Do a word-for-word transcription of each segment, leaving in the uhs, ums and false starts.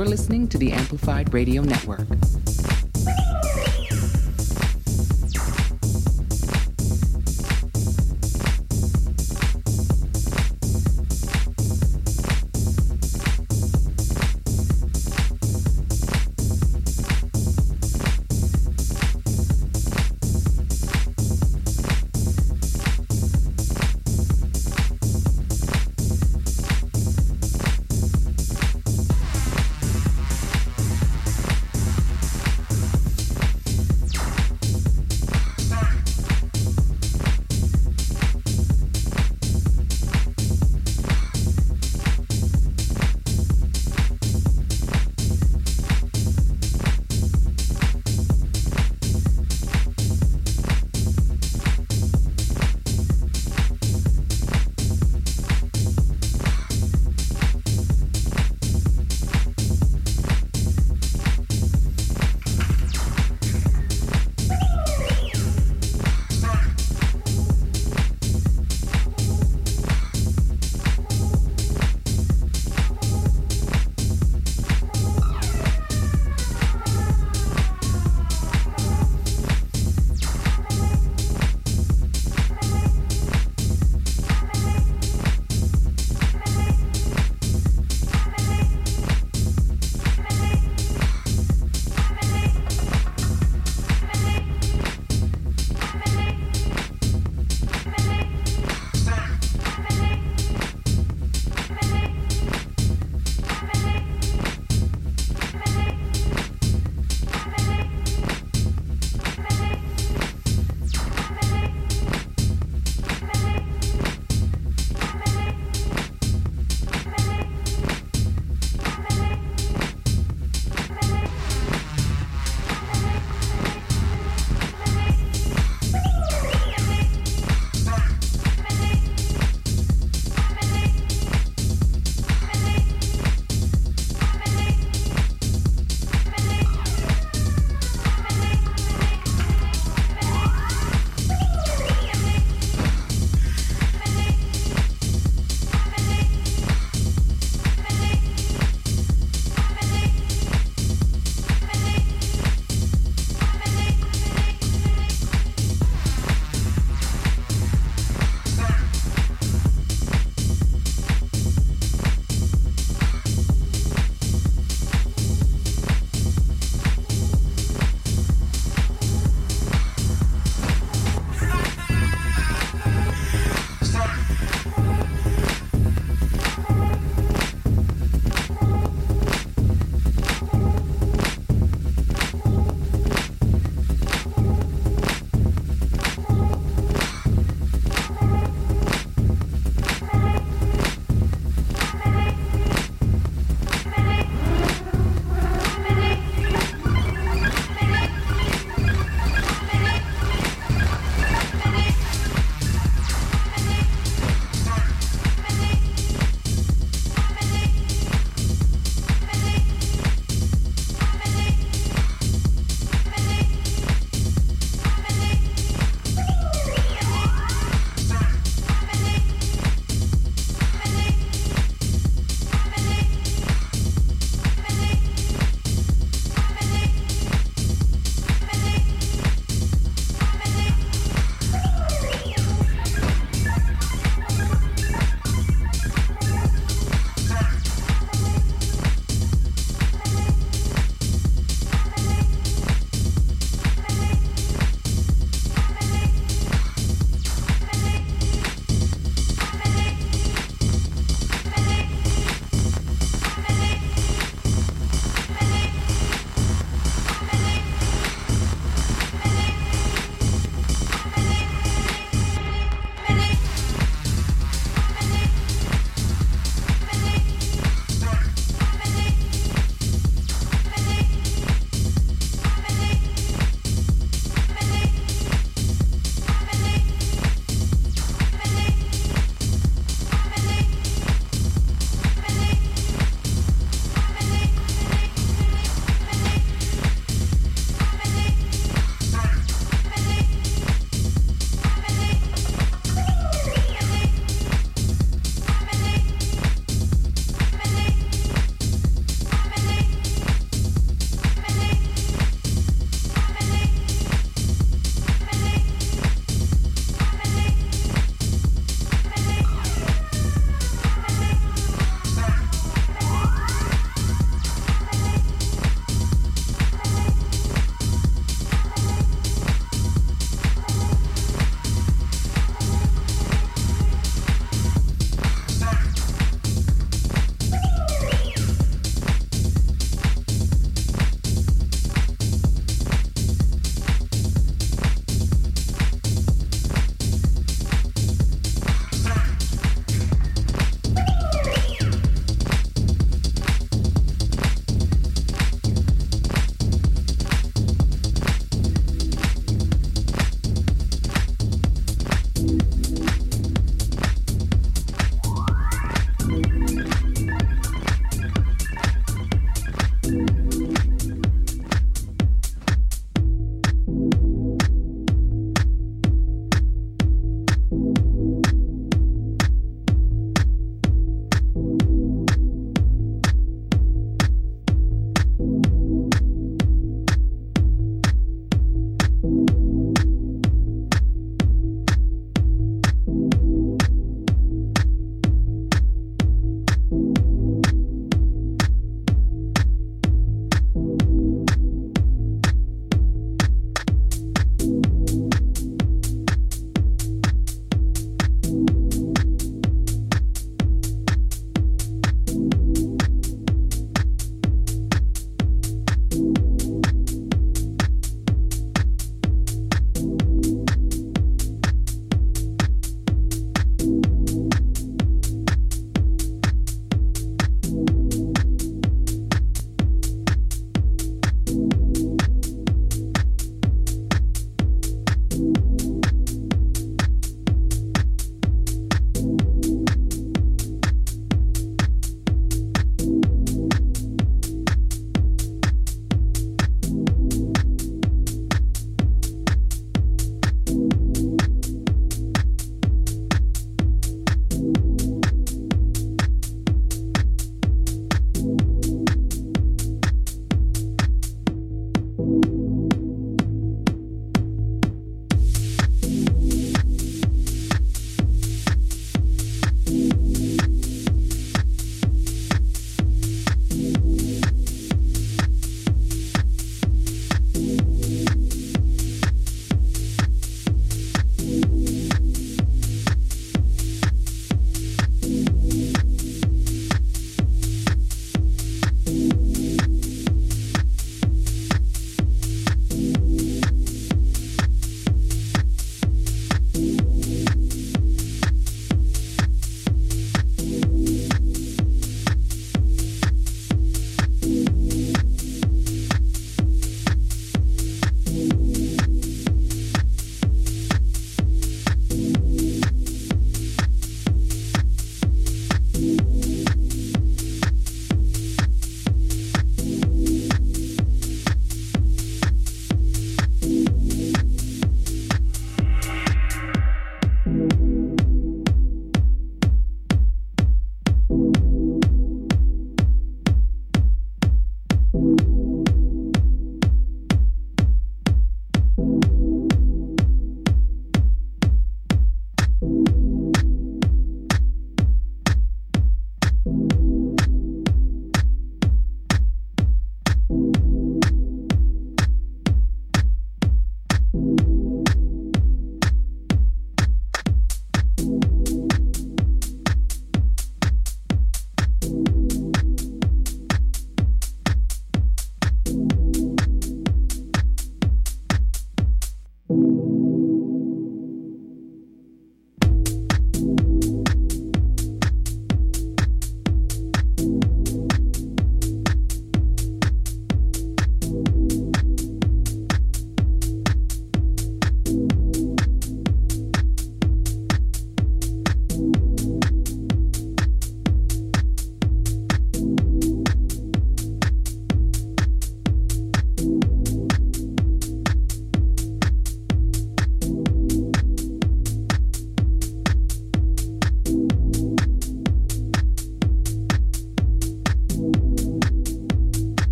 You're listening to the Amplified Radio Network.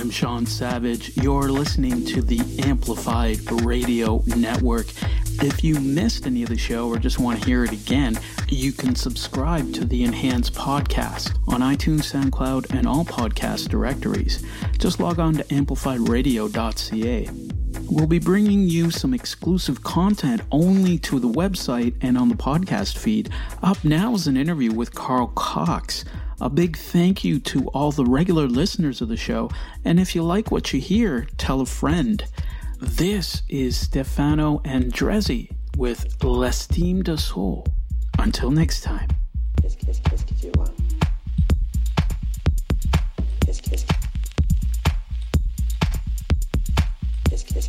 I'm Sean Savage. You're listening to the Amplified Radio Network. If you missed any of the show or just want to hear it again, you can subscribe to the Enhanced Podcast on iTunes, SoundCloud, and all podcast directories. Just log on to amplified radio dot c a. We'll be bringing you some exclusive content only to the website and on the podcast feed. Up now is an interview with Carl Cox. A big thank you to all the regular listeners of the show, and if you like what you hear, tell a friend. This is Stefano Andrezzi with L'Estime de Soul. Until next time. Qu'est-ce, qu'est-ce, qu'est-ce que tu vois? Qu'est-ce, qu'est-ce, qu'est-ce, qu'est-ce,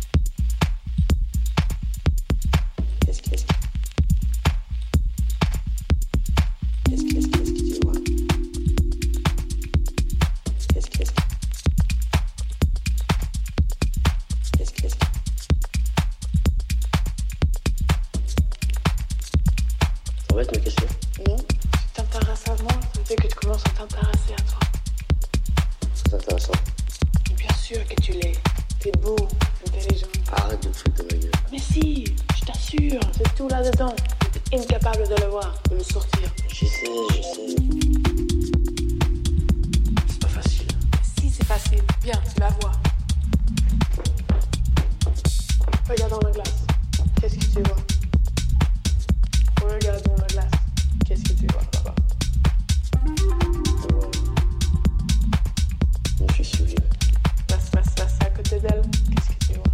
qu'est-ce, qu'est-ce, qu'est-ce, qu'est-ce, qu'est-ce que tu vois? Qu'est-ce, qu'est-ce, qu'est-ce, qu'est-ce, ça va être ma question? Non, tu t'intéresses à moi, ça veut dire que tu commences à t'intéresser à toi. C'est intéressant. Bien sûr que tu l'es. T'es beau, intelligent. Arrête de te foutre de ma gueule. Mais si, je t'assure, c'est tout là-dedans. T'es incapable de le voir, de le sortir. Je sais, je sais. C'est pas facile. Si, c'est facile. Viens, tu vas voir. Regarde dans la glace. Qu'est-ce que tu vois? Regarde dans la glace. Qu'est-ce que tu vois là-bas? Ouais. Je me suis souvenu. Passe, passe, passe à côté d'elle. Qu'est-ce que tu vois?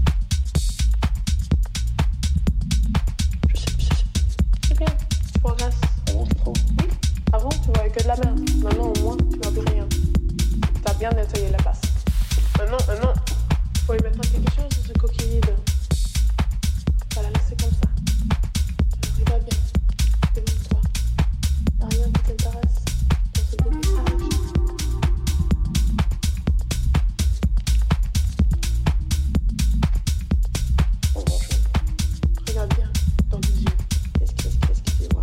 Je sais, je sais. C'est bien, tu progresses. Avant, tu prends. Oui, avant, tu voyais que de la merde. Maintenant, au moins, tu vois plus rien. T'as bien nettoyé la passe. Maintenant, maintenant, faut y mettre quelque chose sur ce coquille vide. Faut pas la laisser comme ça. Alors, il va bien. Démontre-toi. Y'a rien qui t'intéresse dans ce beau message. On va enchaîner. Regarde bien dans les yeux. Qu'est-ce, qu'est-ce, qu'est-ce que tu vois?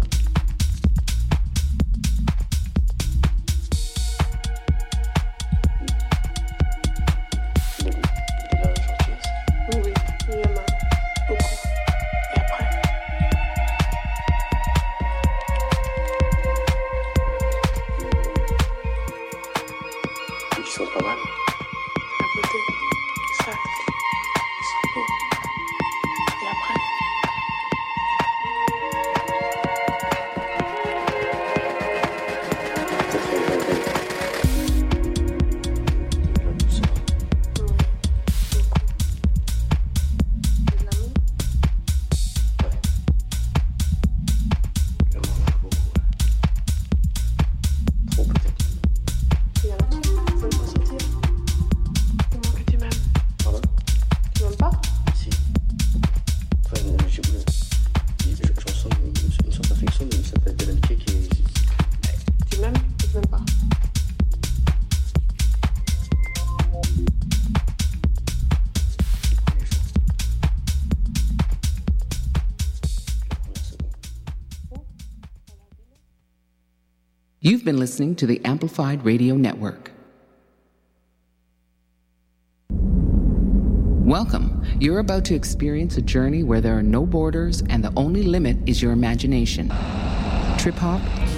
Le goût de la gentillesse. Oui, oui, il y en a beaucoup. Et après, Ils sont pas mal. la beauté, ça, ils sont beaux. Et après, T'as fait une bonne bête. La douceur. oui, beaucoup. Et de l'amour, Ouais. L'amour marche beaucoup, ouais. Trop peut-être. il y en a trop. Faut le ressentir. Dis-moi que tu m'aimes. Pardon? Tu m'aimes pas? Si. Enfin, je, je, je, je ressens une, une sorte d'affection, mais ça peut être de l'amitié qui est... Tu m'aimes ou tu m'aimes pas? Les jours. La première seconde. You've been listening to the Amplified Radio Network. Welcome. You're about to experience a journey where there are no borders and the only limit is your imagination. Trip hop,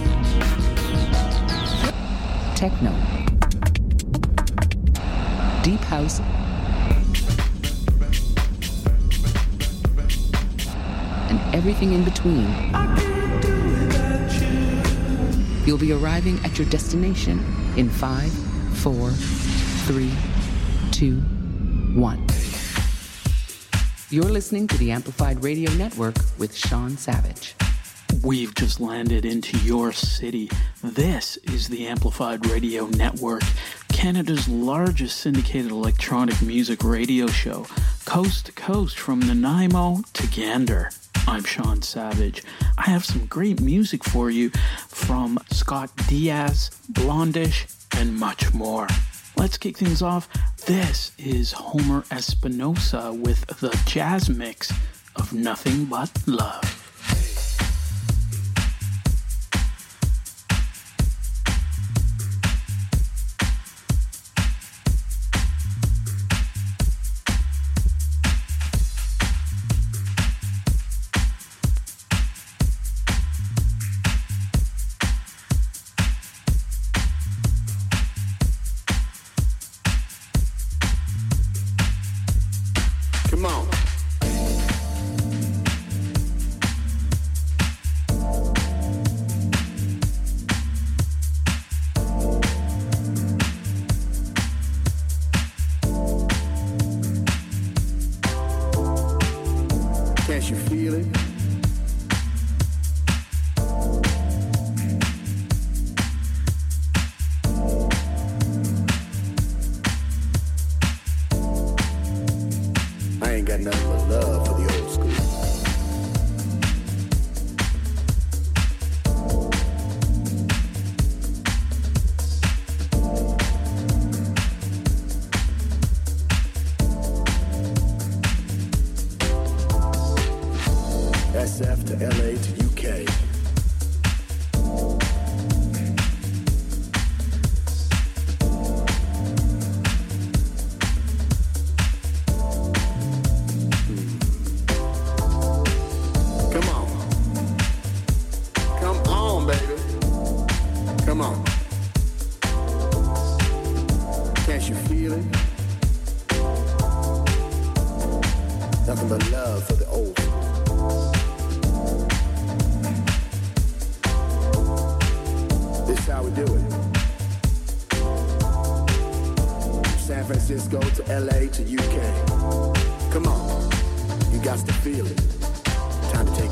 techno, deep house, and everything in between. You'll be arriving at your destination in five, four, three, two, one. You're listening to the Amplified Radio Network with Sean Savage. We've just landed into your city. This is the Amplified Radio Network, Canada's largest syndicated electronic music radio show, coast to coast from Nanaimo to Gander. I'm Sean Savage. I have some great music for you from Scott Diaz, Blondish, and much more. Let's kick things off. This is Homer Espinosa with the jazz mix of Nothing But Love. nothing but love for the old school. S F to L A to U K. Come on. Come on, baby. Come on. Can't you feel it? Nothing but love for the old school. This how we do it. From San Francisco to L A to U K. Come on, you got to feel it. Time to take